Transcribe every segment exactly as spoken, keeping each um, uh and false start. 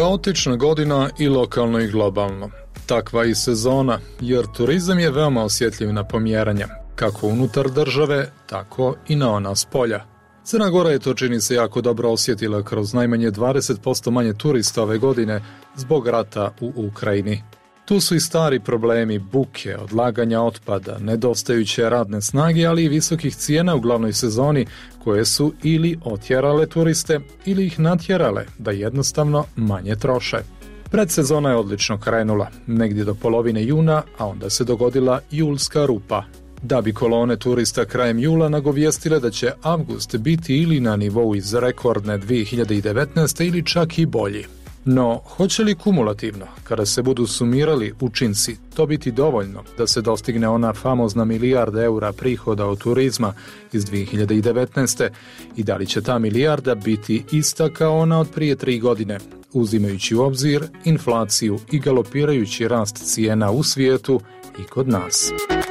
Kaotična godina i lokalno i globalno. Takva i sezona, jer turizam je veoma osjetljiv na pomjeranja, kako unutar države, tako i na ona spolja. Crna Gora je to, čini se, jako dobro osjetila kroz najmanje dvadeset posto manje turista ove godine zbog rata u Ukrajini. Tu su i stari problemi buke, odlaganja otpada, nedostajuće radne snage, ali i visokih cijena u glavnoj sezoni koje su ili otjerale turiste ili ih natjerale da jednostavno manje troše. Predsezona je odlično krenula, negdje do polovine juna, a onda se dogodila julska rupa. Da bi kolone turista krajem jula nagovijestile da će avgust biti ili na nivou iz rekordne dvije hiljade devetnaeste. ili čak i bolji. No, hoće li kumulativno, kada se budu sumirali učinci, to biti dovoljno da se dostigne ona famozna milijarda eura prihoda od turizma iz dvije hiljade devetnaeste. i da li će ta milijarda biti ista kao ona od prije tri godine, uzimajući u obzir inflaciju i galopirajući rast cijena u svijetu i kod nas.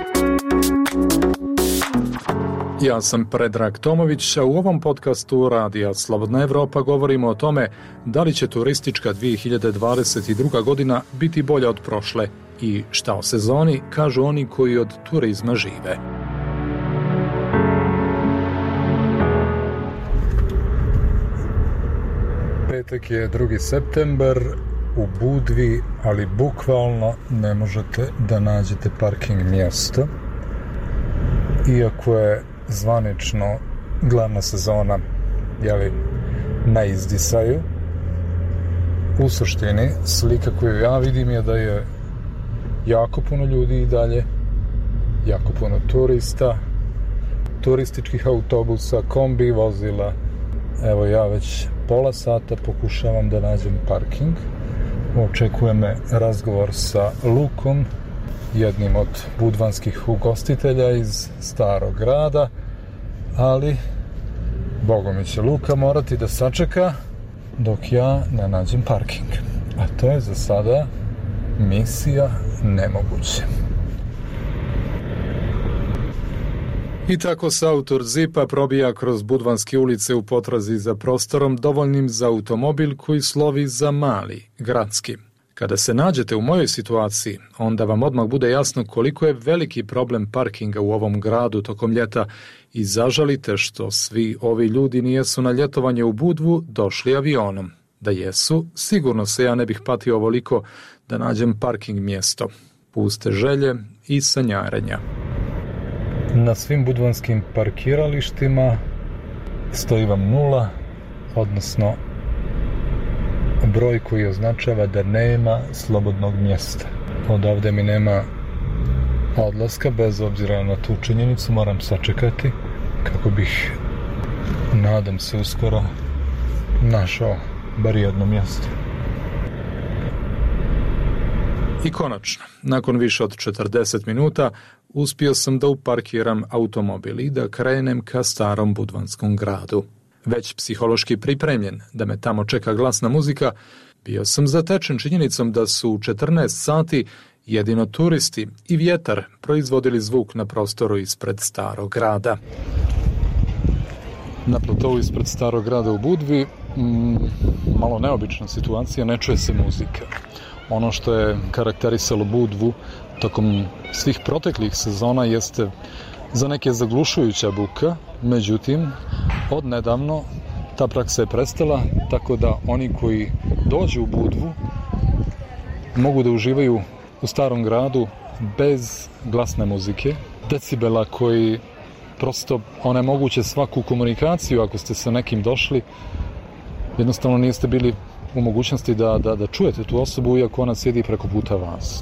Ja sam Predrag Tomović, a u ovom podcastu Radija Slobodna Evropa govorimo o tome da li će turistička dvije hiljade dvadeset druga. godina biti bolja od prošle i šta o sezoni kažu oni koji od turizma žive. Petak je drugi septembar, u Budvi, ali bukvalno ne možete da nađete parking mjesto. Iako je zvanično glavna sezona, jeli, na izdisaju, u suštini slika koju ja vidim je da je jako puno ljudi i dalje, jako puno turista, turističkih autobusa, kombi vozila. Evo, ja već pola sata pokušavam da nađem parking. Očekuje me razgovor sa Lukom, jednim od budvanskih ugostitelja iz Starog grada, ali bogom će Luka morati da sačeka dok ja ne nađem parking. A to je za sada misija nemoguće. I tako se autor Zipa probija kroz budvanske ulice u potrazi za prostorom dovoljnim za automobil koji slovi za mali, gradski. Kada se nađete u mojoj situaciji, onda vam odmah bude jasno koliko je veliki problem parkinga u ovom gradu tokom ljeta i zažalite što svi ovi ljudi nijesu na ljetovanje u Budvu došli avionom. Da jesu, sigurno se ja ne bih patio ovoliko da nađem parking mjesto. Puste želje i sanjarenja. Na svim budvanskim parkiralištima stoji vam nula, odnosno broj koji označava da nema slobodnog mjesta. Odavde mi nema odlaska, bez obzira na tu činjenicu, moram sačekati kako bih, nadam se, uskoro našao bar jedno mjesto. I konačno, nakon više od četrdeset minuta, uspio sam da uparkiram automobil i da krenem ka starom budvanskom gradu. Već psihološki pripremljen da me tamo čeka glasna muzika, bio sam zatečen činjenicom da su u četrnaest sati jedino turisti i vjetar proizvodili zvuk na prostoru ispred Starog grada. Na platovu ispred Starog grada u Budvi, mm, malo neobična situacija, ne čuje se muzika. Ono što je karakterisalo Budvu tokom svih proteklih sezona jeste za neke zaglušujuća buka, međutim, odnedavno ta praksa je prestala, tako da oni koji dođu u Budvu mogu da uživaju u Starom gradu bez glasne muzike, decibela koji prosto onemoguće svaku komunikaciju. Ako ste sa nekim došli, jednostavno niste bili u mogućnosti da, da, da čujete tu osobu, iako ona sjedi preko puta vas.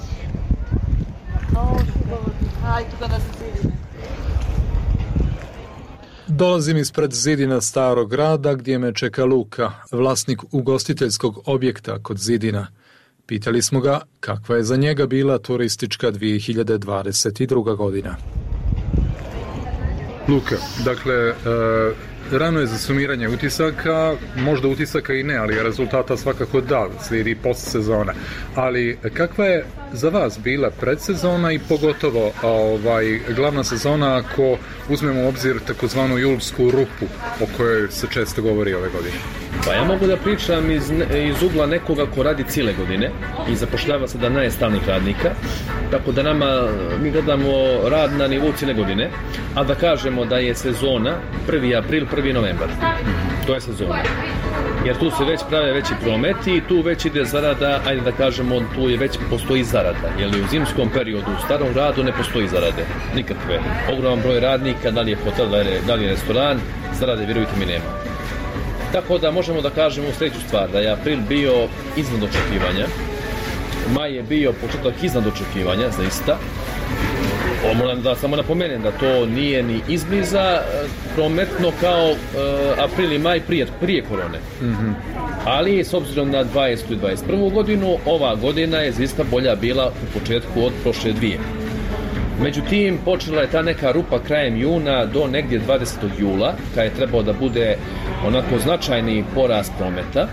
Dolazim ispred zidina Starog grada gdje me čeka Luka, vlasnik ugostiteljskog objekta kod zidina. Pitali smo ga kakva je za njega bila turistička dvije hiljade dvadeset druga. godina. Luka, dakle, Rano je za sumiranje utisaka, možda utisaka i ne, ali rezultata svakako da, slijedi postsezona. Ali kakva je za vas bila predsezona i pogotovo ovaj, glavna sezona ako uzmemo u obzir takozvanu julsku rupu o kojoj se često govori ove godine? Pa ja mogu da pričam iz, iz ugla nekoga ko radi cijele godine i zapošljava se da najstalnih radnika, tako da nama, mi gledamo rad na nivou cijele godine, a da kažemo da je sezona prvi april, prvi novembar. To je sezona. Jer tu se već prave veći prometi i tu već ide zarada, ajde da kažemo, tu je već postoji zarada. Jer u zimskom periodu u starom gradu ne postoji zarade. Nikakve. Ogroman broj radnika, da li je hotel, da li je restoran, zarade, vjerujte mi, nema. Tako da možemo da kažemo u sljedeću stvar, da je april bio iznad očekivanja, maj je bio početak iznad očekivanja, zaista. Moram da samo napomenem da to nije ni izbliza prometno kao uh, april i maj prije, prije korone. Mm-hmm. Ali s obzirom na dvadesetu i dvadeset prvu godinu, ova godina je zaista bolja bila u početku od prošle dvije. Međutim, počela je ta neka rupa krajem juna do negdje dvadesetog jula, kada je trebao da bude onako značajni porast prometa.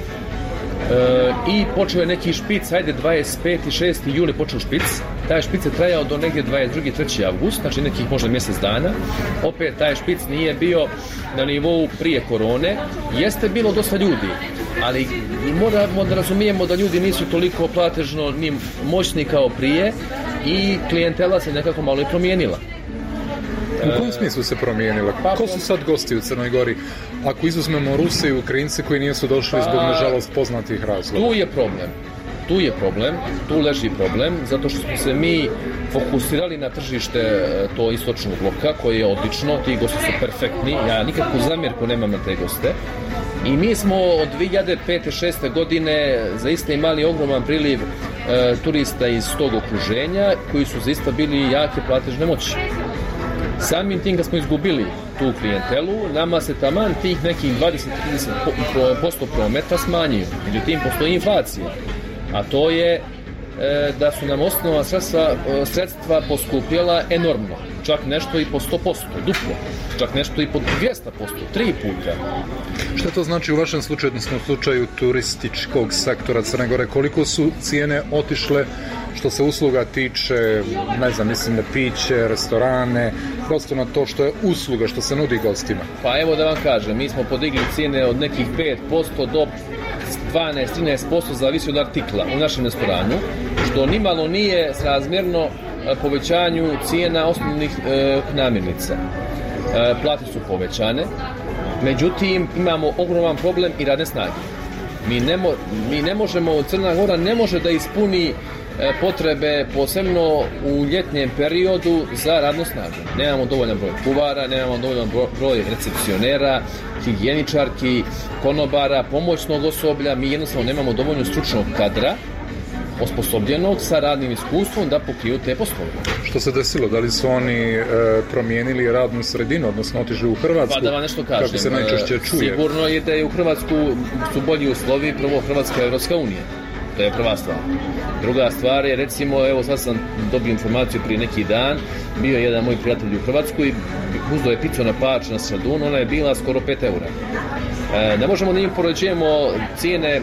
E, i počeo je neki špic, ajde dvadeset peti i šesti juli počeo špic, taj špic je trajao do negdje dvadeset drugi i treći avgust, znači nekih možda mjesec dana. Opet taj špic nije bio na nivou prije korone, jeste bilo dosta ljudi, ali moramo da razumijemo da ljudi nisu toliko platežno ni moćni kao prije i klijentela se nekako malo i promijenila. U kojem smislu se promijenila? Pa, ko su sad gosti u Crnoj Gori? Ako izuzmemo Ruse i Ukrajince koji nisu došli zbog, nažalost, poznatih razloga. Tu je problem. Tu je problem, tu leži problem, zato što smo se mi fokusirali na tržište to istočnog bloka, koje je odlično, ti gosti su perfektni, ja nikakvu zamjerku nemam na te goste. I mi smo od dvije hiljade pete šeste godine zaista imali ogroman priliv e, turista iz tog okruženja, koji su zaista bili jake platežne moći. Samim tim kad smo izgubili tu klijentelu, nama se taman tih nekih dvadeset do trideset posto prometa smanjio. Međutim, postoji inflacija, a to je e, da su nam osnovna sredstva, sredstva poskupjela enormno. Čak nešto i po sto posto, duplo. Čak nešto i po dvjesto posto, tri puta. Što to znači u vašem slučaju, odnosno u slučaju turističkog sektora Crne Gore? Koliko su cijene otišle što se usluga tiče, ne znam, mislim na piće, restorane, prosto na to što je usluga, što se nudi gostima? Pa evo da vam kažem, mi smo podigli cijene od nekih pet posto do dvanaest do trinaest posto zavisi od artikla u našem restoranu, što nimalo nije srazmjerno povećanju cijena osnovnih e, namirnica. E, plate su povećane, međutim imamo ogroman problem i radne snage. Mi ne, mo, mi ne možemo, Crna Gora ne može da ispuni e, potrebe posebno u ljetnjem periodu za radnu snagu. Nemamo dovoljan broj kuvara, nemamo dovoljan broj recepcionera, higijeničarki, konobara, pomoćnog osoblja, mi jednostavno nemamo dovoljno stručnog kadra osposobljenog sa radnim iskustvom da pokriju te poslove. Što se desilo? Da li su oni e, promijenili radnu sredinu, odnosno otišli u Hrvatsku? Pa da vam nešto kažem. Kako se najčešće čuje? Sigurno je da je u Hrvatsku su bolji uslovi, prvo Hrvatska je Evropska unija. To je prva stvar. Druga stvar je, recimo, evo sad sam dobio informaciju prije neki dan, bio je jedan moj prijatelj u Hrvatskoj, uzeo je picu na Pač na Stradun, ona je bila skoro pet eura. E, ne možemo da im poređujemo cijene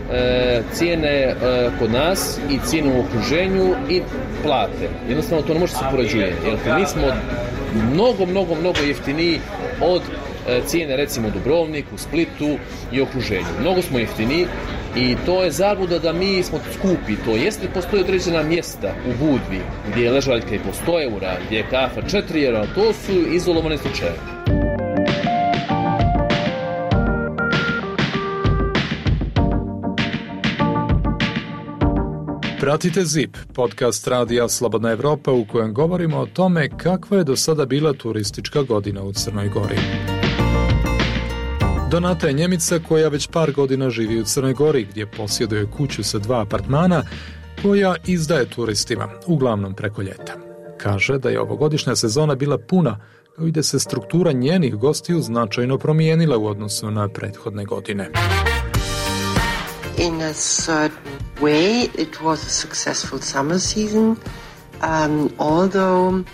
E, cijene e, kod nas i cijenu u okruženju i plate. Jednostavno to ne može se poređuje, jer mi smo mnogo, mnogo, mnogo jeftiniji od e, cijene recimo u Dubrovniku, Splitu i okruženju. Mnogo smo jeftiniji i to je zabluda da mi smo skupi. To jeste, postoje određena mjesta u Budvi gdje je ležaljka i po sto eura, gdje je kafa četiri eura, to su izolovane slučaje. Pratite Zip, podcast radija Slobodna Evropa u kojem govorimo o tome kakva je do sada bila turistička godina u Crnoj Gori. Donata je Njemica koja već par godina živi u Crnoj Gori, gdje posjeduje kuću sa dva apartmana koja izdaje turistima, uglavnom preko ljeta. Kaže da je ovogodišnja sezona bila puna, kao i da se struktura njenih gostiju značajno promijenila u odnosu na prethodne godine. In a certain way, it was a successful summer season, um, although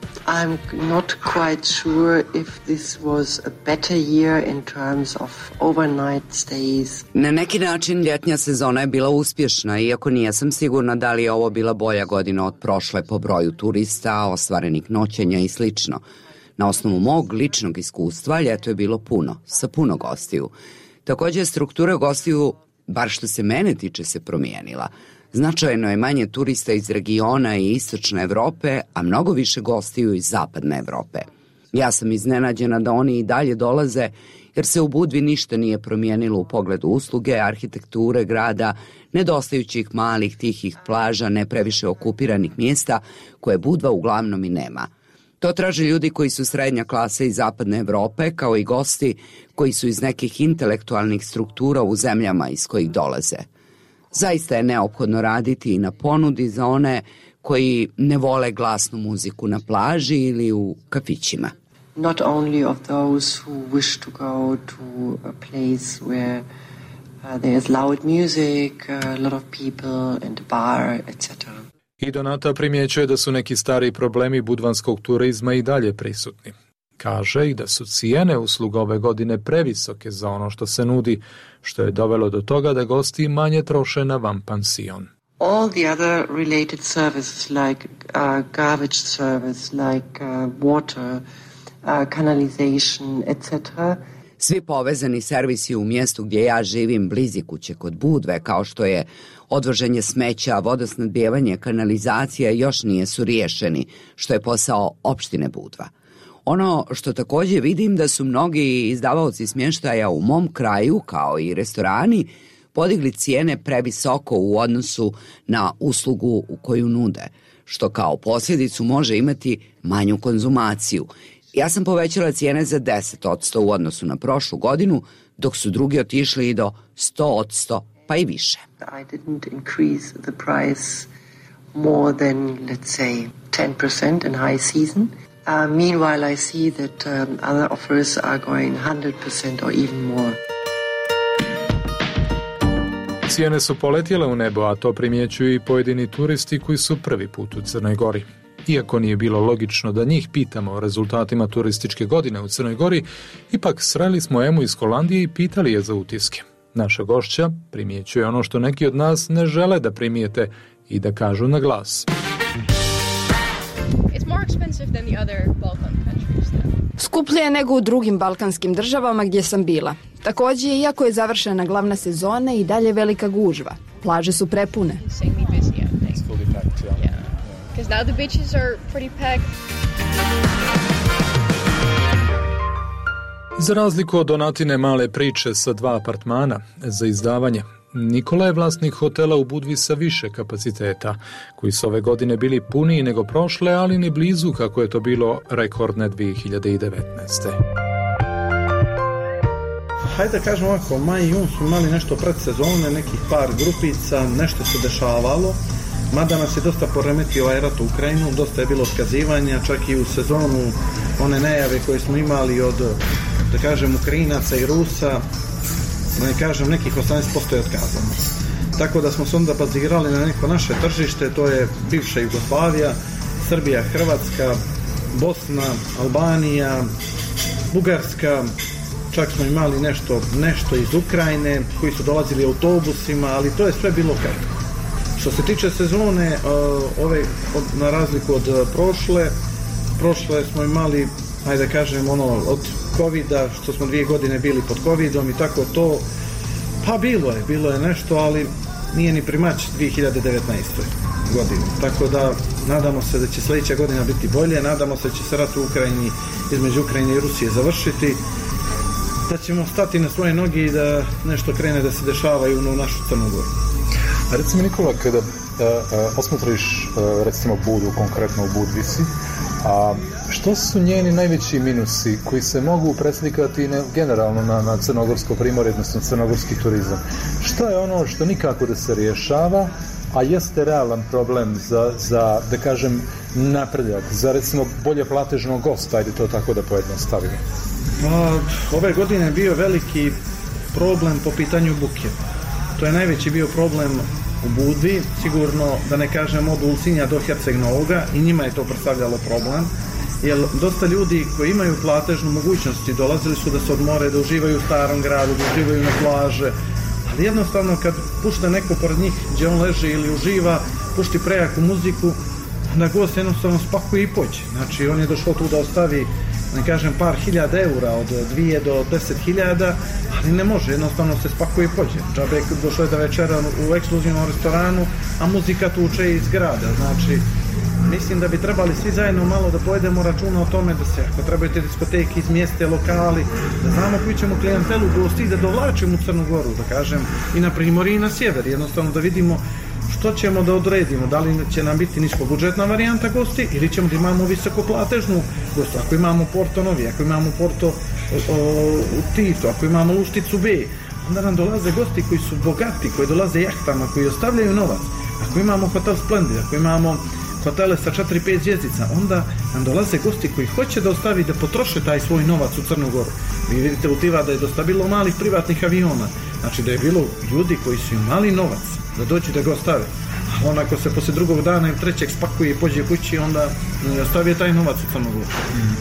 I'm not quite sure if this was a better year in terms of overnight stays. Na neki način ljetnja sezona je bila uspješna, iako nijesam sigurna da li je ovo bila bolja godina od prošle po broju turista, ostvarenih noćenja i slično. Na osnovu mog ličnog iskustva, ljeto je bilo puno, sa puno gostiju. Također, struktura gostiju, bar što se mene tiče, se promijenila. Značajno je manje turista iz regiona i istočne Evrope, a mnogo više gostiju iz zapadne Evrope. Ja sam iznenađena da oni i dalje dolaze, jer se u Budvi ništa nije promijenilo u pogledu usluge, arhitekture grada, nedostajućih malih tihih plaža, ne previše okupiranih mjesta, koje Budva uglavnom i nema. To traže ljudi koji su srednja klasa iz zapadne Evrope, kao i gosti koji su iz nekih intelektualnih struktura u zemljama iz kojih dolaze. Zaista je neophodno raditi i na ponudi za one koji ne vole glasnu muziku na plaži ili u kafićima. Not only of those who wish to go to a place where uh, there is loud music, a lot of people and a bar, et cetera. I Donata primjećuje da su neki stari problemi budvanskog turizma i dalje prisutni. Kaže i da su cijene usluga ove godine previsoke za ono što se nudi, što je dovelo do toga da gosti manje troše na vanpansion. All the other related services like uh, garbage service, like uh, water, uh, canalization, et cetera. Svi povezani servisi u mjestu gdje ja živim blizi kuće kod Budve, kao što je odvoženje smeća, vodosnadbijevanje, kanalizacija, još nisu riješeni, što je posao opštine Budva. Ono što također vidim da su mnogi izdavaoci smještaja u mom kraju, kao i restorani, podigli cijene previsoko u odnosu na uslugu u koju nude, što kao posljedicu može imati manju konzumaciju. Ja sam povećala cijene za deset posto u odnosu na prošlu godinu, dok su drugi otišli i do sto posto pa i više. I didn't increase the price more than, let's say, ten percent in high season. Uh, meanwhile, I see that um, other offers are going one hundred percent or even more. Cijene su poletjele u nebo, a to primjećuju i pojedini turisti koji su prvi put u Crnoj Gori. Iako nije bilo logično da njih pitamo o rezultatima turističke godine u Crnoj Gori, ipak sreli smo Emu iz Holandije i pitali je za utiske. Naša gošća primjećuje ono što neki od nas ne žele da primijete i da kažu na glas. Skuplje je nego u drugim balkanskim državama gdje sam bila. Također, iako je završena glavna sezona, i dalje velika gužva. Plaže su prepune. Za razliku od Donatine male priče sa dva apartmana za izdavanje, Nikola je vlasnik hotela u Budvi sa više kapaciteta, koji su ove godine bili puniji nego prošle, ali ni blizu kako je to bilo rekordne dvije hiljade devetnaeste. Hajde da kažem ovako, maj i jun su imali nešto predsezone, nekih par grupica, nešto se dešavalo, mada nas je dosta poremetio ovaj rat u Ukrajinu, dosta je bilo otkazivanja, čak i u sezonu one najave koje smo imali od, da kažem, Ukrajinaca i Rusa, ne kažem, nekih osamnaest posto je otkazano. Tako da smo se onda bazirali na neko naše tržište, to je bivša Jugoslavija, Srbija, Hrvatska, Bosna, Albanija, Bugarska, čak smo imali nešto, nešto iz Ukrajine koji su dolazili autobusima, ali to je sve bilo kratko. Što se tiče sezone, ove, na razliku od prošle, prošle smo imali, ajde da kažem, ono, od covida, što smo dvije godine bili pod covidom i tako to, pa bilo je, bilo je nešto, ali nije ni primać dvije hiljade devetnaeste. godini. Tako da nadamo se da će sljedeća godina biti bolje, nadamo se da će se rat u Ukrajini, između Ukrajine i Rusije završiti, da ćemo stati na svoje noge i da nešto krene da se dešava i u našu Crnu Goru. A recimo, Nikola, kada uh, uh, osmotriš uh, recimo Budu, konkretno u Budvici, a što su njeni najveći minusi koji se mogu preslikati ne, generalno na, na crnogorsko primorje, odnosno crnogorski turizam? Šta je ono što nikako da se rješava, a jeste realan problem za, za da kažem, napredak, za recimo bolje platežnog gosta, ajde to tako da pojednostavimo? A, ove godine je bio veliki problem po pitanju buke. To je najveći bio problem u Budvi, sigurno da ne kažem od Ulcinja do Herceg Novoga, i njima je to predstavljalo problem, jer dosta ljudi koji imaju platežnu mogućnosti dolazili su da se odmore, da uživaju u starom gradu, da uživaju na plaže, ali jednostavno kad pušta neko pored njih gdje on leži ili uživa, pušti prejaku muziku, onda gost jednostavno spakuje i pođe. Znači on je došao tu da ostavi, ne kažem, par hiljada eura, od dvije do deset hiljada, ali ne može, jednostavno se spakuje i pođe. Džabe došao je da večera u ekskluzivnom restoranu, a muzika tuče iz grada. Znači, mislim da bi trebali svi zajedno malo da povedemo računa o tome da se, ako trebaju te diskoteke izmjeste, lokali, da znamo koju ćemo klijentelu gosti, da dovlačimo u Crnu Goru, da kažem, i na primorje i na sjever, jednostavno da vidimo što ćemo da odredimo, da li će nam biti niskobudžetna varijanta gosti ili ćemo da imamo visokoplatežnu gostu, ako imamo Porto Novi, ako imamo Porto o, o, Tito, ako imamo Lušticu B, onda nam dolaze gosti koji su bogati, koji dolaze jahtama, koji ostavljaju novac. Ako imamo Hotel Splendid, ako imamo hotele sa četiri pet zvjezdica, onda nam dolaze gosti koji hoće da ostavi da potroše taj svoj novac u Crnu Goru. Vi vidite u Tiva da je dosta bilo malih privatnih aviona, znači da je bilo ljudi koji su imali novac da dođu da ga ostave. A on ako se poslije drugog dana ili trećeg spakuje i pođe kući, onda ostavi taj novac u Crnu Goru.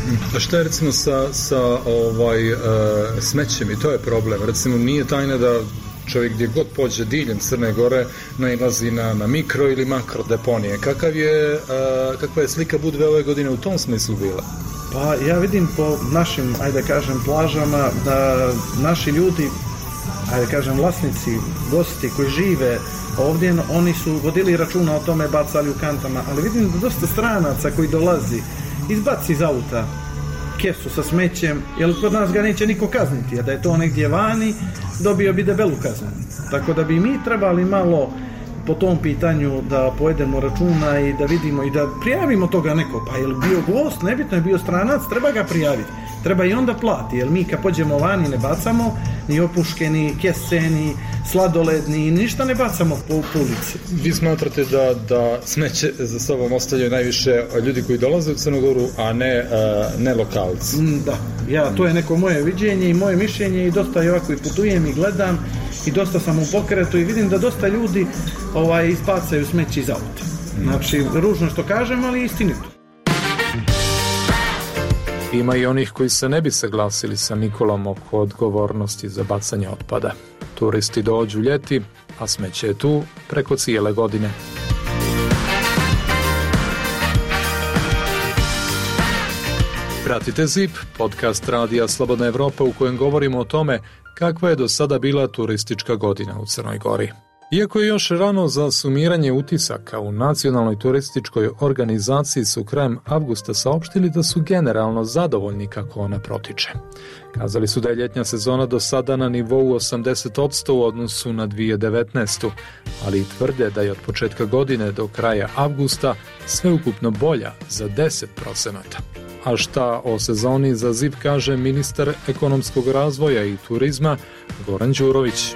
A šta je recimo sa, sa ovaj, uh, smećem, i to je problem. Recimo nije tajna da čovjek gdje god pođe diljem Crne Gore nailazi na, na mikro ili makro deponije. Kakav je, uh, kakva je slika Budve ove godine u tom smislu bila? Pa ja vidim po našim, ajde kažem, plažama da naši ljudi, ajde kažem, vlasnici, gosti koji žive ovdje, oni su vodili računa o tome, bacali u kantama, ali vidim da dosta stranaca koji dolazi, izbaci iz auta kesu sa smećem, jer kod nas ga neće niko kazniti, a da je to negdje vani, dobio bi debelu kaznu. Tako da bi mi trebali malo po tom pitanju da pojedemo računa i da vidimo i da prijavimo toga neko, pa je li bio gost, nebitno je bio stranac, treba ga prijaviti. Treba i onda plati, jer mi kad pođemo vani ne bacamo ni opuške, ni kese, ni sladoled, ni ništa ne bacamo po ulici. Vi smatrate da, da smeće za sobom ostavljaju najviše ljudi koji dolaze u Crnu Goru, a ne, uh, ne lokalci? Da, ja, to je neko moje viđenje i moje mišljenje i dosta i ovako i putujem i gledam i dosta sam u pokretu i vidim da dosta ljudi ovaj, izbacaju smeće iz auta. Znači, ružno što kažem, ali istinito. Ima i onih koji se ne bi saglasili sa Nikolom oko odgovornosti za bacanje otpada. Turisti dođu ljeti, a smeće je tu preko cijele godine. Pratite Z I P, podcast Radija Slobodna Evropa u kojem govorimo o tome kakva je do sada bila turistička godina u Crnoj Gori. Iako je još rano za sumiranje utisaka, u Nacionalnoj turističkoj organizaciji su krajem avgusta saopštili da su generalno zadovoljni kako ona protiče. Kazali su da je ljetnja sezona do sada na nivou osamdeset posto u odnosu na dvije tisuće devetnaestu. ali i tvrde da je od početka godine do kraja avgusta sveukupno bolja za deset procenata. A šta o sezoni za Z I P kaže ministar ekonomskog razvoja i turizma Goran Đurović.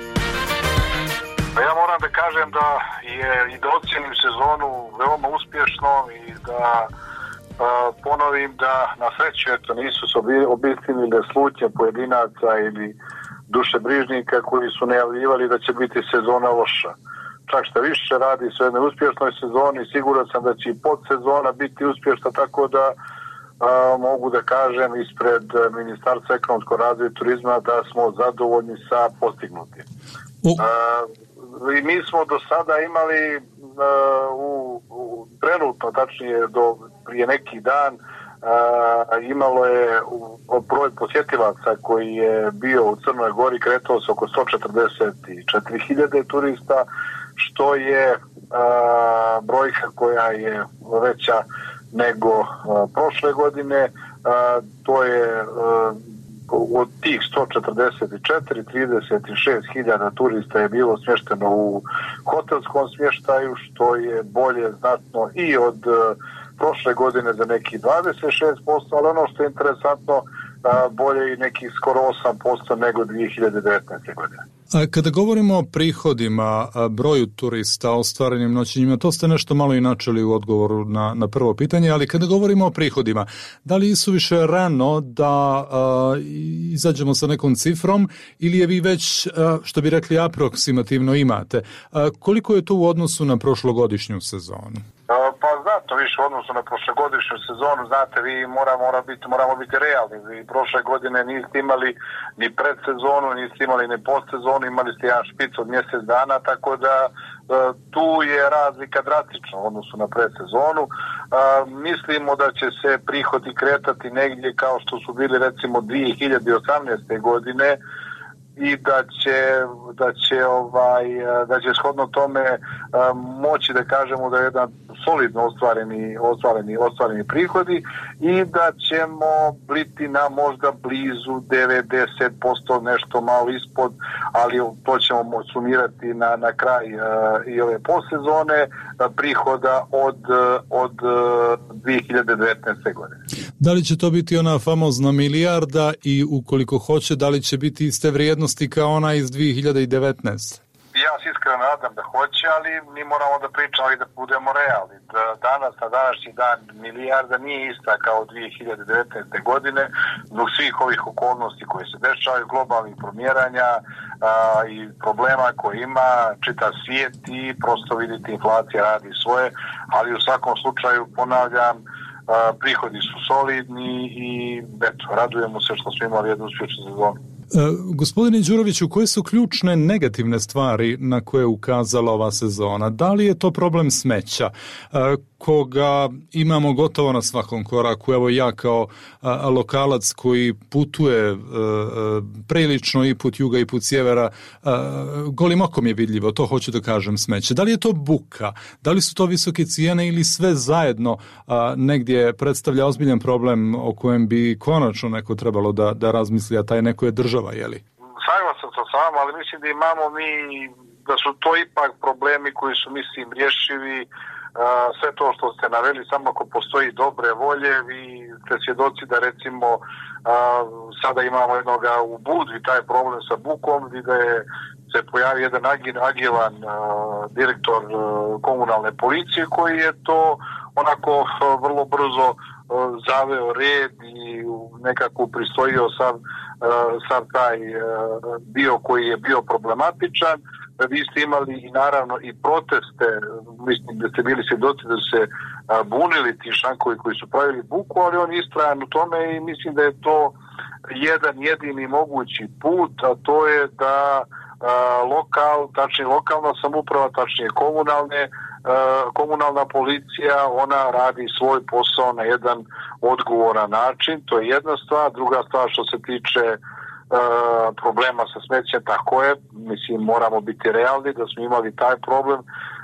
Ja moram da kažem da je i da ocjenim sezonu veoma uspješno i da a, ponovim da na sreću eto, nisu se obistinile slutnje pojedinaca ili dušebrižnika koji su najavljivali da će biti sezona loša. Čak što više radi sve na uspješnoj sezoni, siguran sam da će i podsezona biti uspješna, tako da a, mogu da kažem ispred Ministarstva ekonomskog razvoja i turizma da smo zadovoljni sa postignutim. Uh, I mi smo do sada imali uh, u, u trenutno, tačnije do prije neki dan, uh, imalo je u, broj posjetilaca koji je bio u Crnoj Gori kretao se oko sto četrdeset četiri hiljade turista, što je uh, brojka koja je veća nego uh, prošle godine. Uh, to je uh, od tih sto četrdeset četiri, trideset šest hiljada turista je bilo smješteno u hotelskom smještaju, što je bolje znatno i od uh, prošle godine za neki dvadeset šest posto, ali ono što je interesantno, uh, bolje i nekih skoro osam posto nego dvije hiljade devetnaeste. godine. A kada govorimo o prihodima, broju turista, ostvarenim noćenjima, to ste nešto malo i načeli u odgovoru na, na prvo pitanje, ali kada govorimo o prihodima, da li su više rano da a, izađemo sa nekom cifrom ili je vi već, a, što bi rekli, aproksimativno imate? A, koliko je to u odnosu na prošlogodišnju sezonu? Pa znatno više u odnosu na prošlogodišnju sezonu. Znate, vi mora, mora biti, moramo biti realni. Vi prošle godine niste imali ni predsezonu, niste imali ni postsezonu, imali ste jedan špic od mjesec dana, tako da tu je razlika drastična u odnosu na predsezonu. Mislimo da će se prihodi kretati negdje kao što su bili recimo dvije hiljade osamnaeste. godine, i da će, da će, ovaj, da će shodno tome moći da kažemo da je jedan solidno ostvareni, ostvareni, ostvareni prihodi i da ćemo biti na možda blizu devedeset posto, nešto malo ispod, ali to ćemo moći sumirati na, na kraj i ove postsezone prihoda od, od dvije hiljade devetnaeste. godine. Da li će to biti ona famozna milijarda i ukoliko hoće, da li će biti iste vrijednosti kao ona iz dvije hiljade devetnaeste. Ja se iskreno nadam da hoće, ali mi moramo da pričamo i da budemo realni. Danas, na današnji dan, milijarda nije ista kao dvije hiljade devetnaeste. godine, zbog svih ovih okolnosti koje se dešavaju, globalnih promjeranja a, i problema koje ima čitav svijet i prosto vidite inflacija radi svoje, ali u svakom slučaju, ponavljam, a, prihodi su solidni i eto, radujemo se što smo imali jednu uspješnu sezonu. E, gospodine Đuroviću, koje su ključne negativne stvari na koje je ukazala ova sezona? Da li je to problem smeća, e, koga imamo gotovo na svakom koraku? Evo ja kao a, lokalac koji putuje a, a, prilično i put juga i put sjevera, a, golim okom je vidljivo, to hoću da kažem, smeće. Da li je to buka? Da li su to visoke cijene ili sve zajedno a, negdje predstavlja ozbiljan problem o kojem bi konačno neko trebalo da, da razmisli, a taj neko je država, je li? Saglasan sam s vama, ali mislim da imamo mi, da su to ipak problemi koji su, mislim, rješivi. Sve to što ste naveli, samo ako postoji dobre volje, vi ste svjedoci da recimo sada imamo jednoga u Budvi taj problem sa bukom, gdje da je se pojavi jedan agilan direktor komunalne policije koji je to onako vrlo brzo zaveo red i nekako pristojio sav, sav taj dio koji je bio problematičan. Vi ste imali i naravno i proteste, mislim da ste bili svjedoci da se bunili ti šankovi koji su pravili buku, ali on je istrajan u tome i mislim da je to jedan jedini mogući put, a to je da lokal, tačnije lokalna samouprava, tačnije komunalne, komunalna policija, ona radi svoj posao na jedan odgovoran način, to je jedna stvar. Druga stvar što se tiče problema sa smećem, tako je, mislim, moramo biti realni da smo imali taj problem.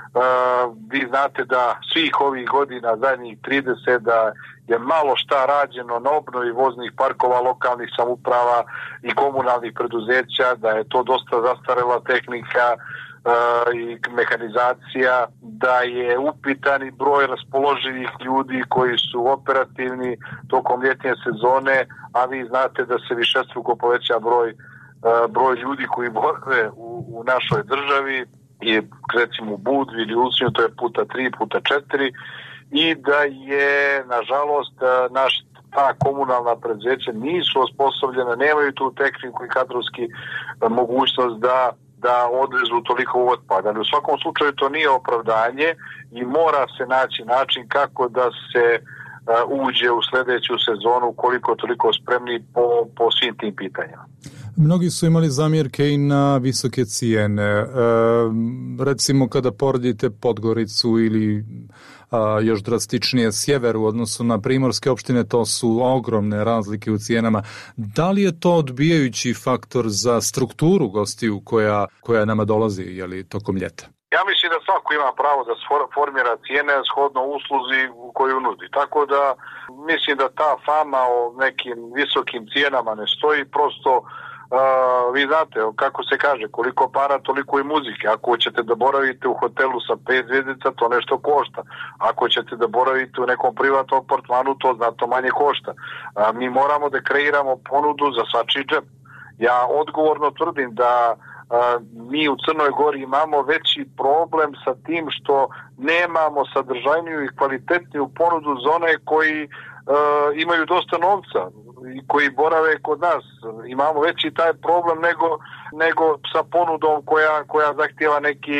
Vi znate da svih ovih godina, zadnjih trideset, da je malo šta rađeno na obnovi voznih parkova, lokalnih samouprava i komunalnih preduzeća, da je to dosta zastarela tehnika i mehanizacija, da je upitan i broj raspoloživih ljudi koji su operativni tokom ljetnje sezone, a vi znate da se višestruko poveća broj, broj ljudi koji borave u, u našoj državi, i recimo u Budvi ili Ulcinju, to je puta tri, puta četiri, i da je, nažalost, naš ta komunalna preduzeća nisu osposobljena, nemaju tu tehniku i kadrovski mogućnost da da odvezu toliko otpada. Ali u svakom slučaju to nije opravdanje i mora se naći način kako da se uh, uđe u sljedeću sezonu koliko toliko spremni po, po svim tim pitanjima. Mnogi su imali zamjerke i na visoke cijene. E, recimo kada poredite Podgoricu ili a, još drastičnije sjever u odnosu na primorske opštine, to su ogromne razlike u cijenama. Da li je to odbijajući faktor za strukturu gostiju koja, koja nama dolazi, jeli, tokom ljeta? Ja mislim da svako ima pravo da formira cijene shodno usluzi koju nudi. Tako da mislim da ta fama o nekim visokim cijenama ne stoji, prosto Uh, vi znate, kako se kaže, koliko para, toliko i muzike. Ako ćete da boravite u hotelu sa pet zvjezdica, to nešto košta. Ako ćete da boravite u nekom privatnom apartmanu, to znatno manje košta. Uh, mi moramo da kreiramo ponudu za svačiji džep. Ja odgovorno tvrdim da uh, mi u Crnoj Gori imamo veći problem sa tim što nemamo sadržajniju i kvalitetniju ponudu za one koji uh, imaju dosta novca i koji borave kod nas. Imamo veći taj problem nego, nego sa ponudom koja, koja zahtjeva neki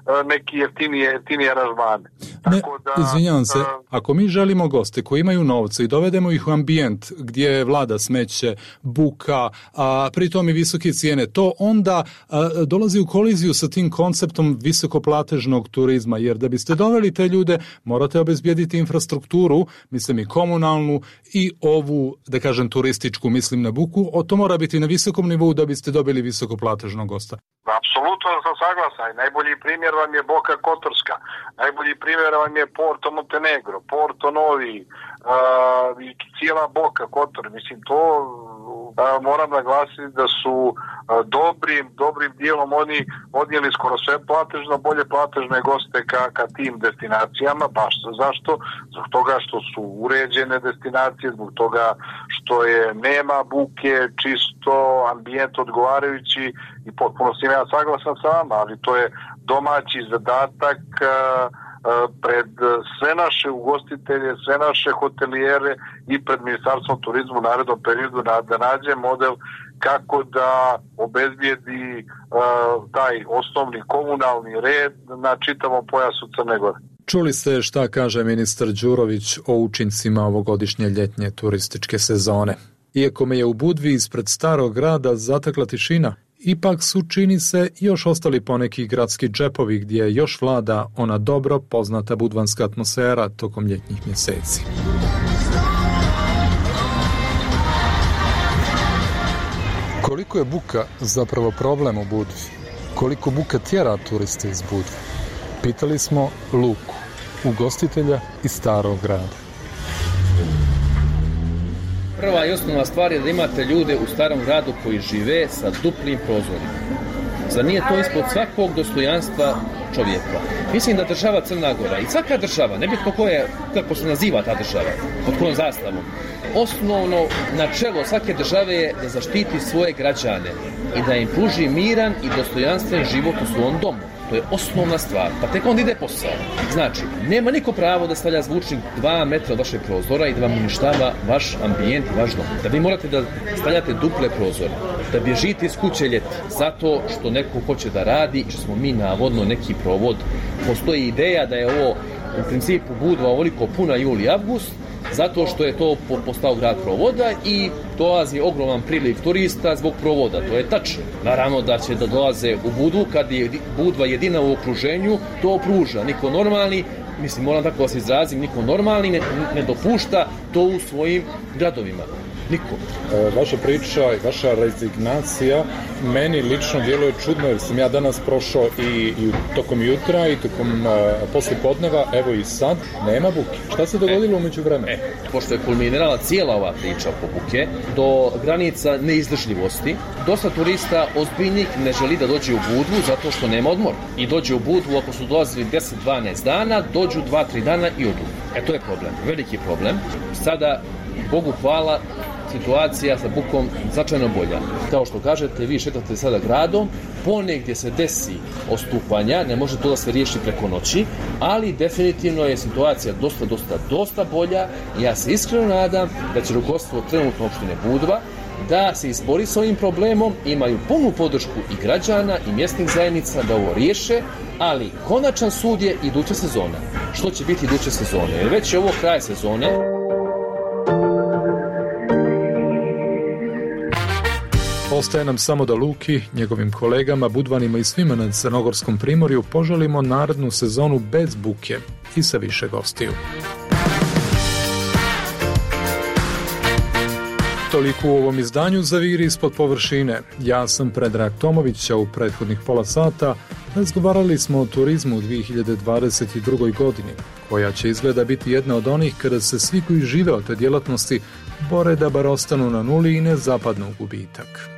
neki jeftinije, jeftinije aranžmane. Ne, izvinjavam se, ako mi želimo goste koji imaju novce i dovedemo ih u ambijent gdje vlada smeće, buka, a pritom i visoke cijene, to onda a, dolazi u koliziju sa tim konceptom visokoplatežnog turizma, jer da biste doveli te ljude morate obezbijediti infrastrukturu, mislim i komunalnu i ovu, da kažem, turističku, mislim na buku, o to mora biti na visokom nivou da biste dobili visokoplatežnog gosta. Apsolutno sam saglasan. Najbolji primjer vam je Boka Kotorska, najbolji primjer vam je Porto Montenegro, Porto Novi, uh, i cijela Boka Kotor. Mislim, to uh, moram naglasiti da su uh, dobrim, dobrim dijelom oni odnijeli skoro sve platežno, bolje platežne goste ka, ka tim destinacijama. Baš zašto? Zbog toga što su uređene destinacije, zbog toga što je nema buke, čisto, ambijent odgovarajući i potpuno sam ja saglasan sa vama, ali to je domaći zadatak pred sve naše ugostitelje, sve naše hotelijere i pred Ministarstvom turizma u narednom periodu da nađe model kako da obezbijedi taj osnovni komunalni red na čitavom pojasu Crne Gore. Čuli ste šta kaže ministar Đurović o učincima ovogodišnje ljetnje turističke sezone. Iako me je u Budvi ispred starog grada zatekla tišina, ipak su, čini se, još ostali poneki gradski džepovi gdje još vlada ona dobro poznata budvanska atmosfera tokom ljetnjih mjeseci. Koliko je buka zapravo problem u Budvi? Koliko buka tjera turiste iz Budve? Pitali smo Luku, ugostitelja iz starog grada. Prva i osnovna stvar je da imate ljude u starom gradu koji žive sa duplim prozorima. Zar nije to ispod svakog dostojanstva čovjeka? Mislim da država Crna Gora i svaka država, nebitno ko je, kako se naziva ta država, pod kojom zastavom, osnovno načelo svake države je da zaštiti svoje građane i da im pruži miran i dostojanstven život u svom domu. To je osnovna stvar, pa tek onda ide posao. Znači, nema niko pravo da stavlja zvučnik dva metra od vašeg prozora i da vam uništava vaš ambijent, vaš dom. Da vi morate da stavljate duple prozore, da bježite iz kuće ljeti, zato što neko hoće da radi i što smo mi navodno neki provod. Postoji ideja da je ovo u principu Budva ovoliko puna juli i avgust, zato što je to postao grad provoda i dolazi ogroman priliv turista zbog provoda, to je tačno. Naravno da će da dolaze u Budvu kad je Budva jedina u okruženju, to pruža. Niko normalni, mislim moram tako da se izrazim, niko normalni ne, ne dopušta to u svojim gradovima. Niko. E, vaša priča i vaša rezignacija meni lično djeluje čudno jer sam ja danas prošao i, i tokom jutra i tokom uh, poslijepodneva, evo i sad, nema buke. Šta se dogodilo e, umeđu vremena? E, pošto je kulminirala cijela ova priča oko buke, do granica neizdržljivosti, dosta turista ozbiljnih ne želi da dođe u Budvu zato što nema odmor. I dođe u Budvu ako su dolazili deset do dvanaest dana, dođu dva do tri dana i odu. E, to je problem, veliki problem. Sada, Bogu hvala, situacija sa bukom značajno bolja. Kao što kažete, vi šetate sada gradom, ponegdje se desi ostupanja, ne može to da se riješi preko noći, ali definitivno je situacija dosta, dosta, dosta bolja i ja se iskreno nadam da će rukovodstvo trenutno opštine Budva da se izbori s ovim problemom, imaju punu podršku i građana i mjesnih zajednica da ovo riješe, ali konačan sud je iduća sezona. Što će biti iduće sezone? Jer već je ovo kraj sezone. Ostaje nam samo da Luki, njegovim kolegama, Budvanima i svima na Crnogorskom primorju poželimo narednu sezonu bez buke i sa više gostiju. Toliko u ovom izdanju Zaviri ispod površine. Ja sam Predrag Tomović, a u prethodnih pola sata razgovarali smo o turizmu u dvije hiljade dvadeset drugoj. godini, koja će izgleda biti jedna od onih kada se svi koji žive od te djelatnosti bore da bar ostanu na nuli i ne zapadnu u gubitak.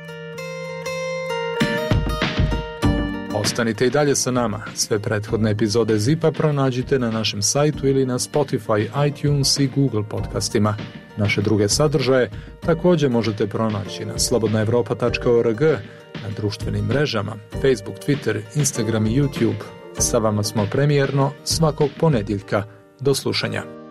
Ostanite i dalje sa nama. Sve prethodne epizode Zipa pronađite na našem sajtu ili na Spotify, iTunes i Google podcastima. Naše druge sadržaje također možete pronaći na slobodna evropa tačka org, na društvenim mrežama, Facebook, Twitter, Instagram i YouTube. Sa vama smo premijerno svakog ponedjeljka. Do slušanja.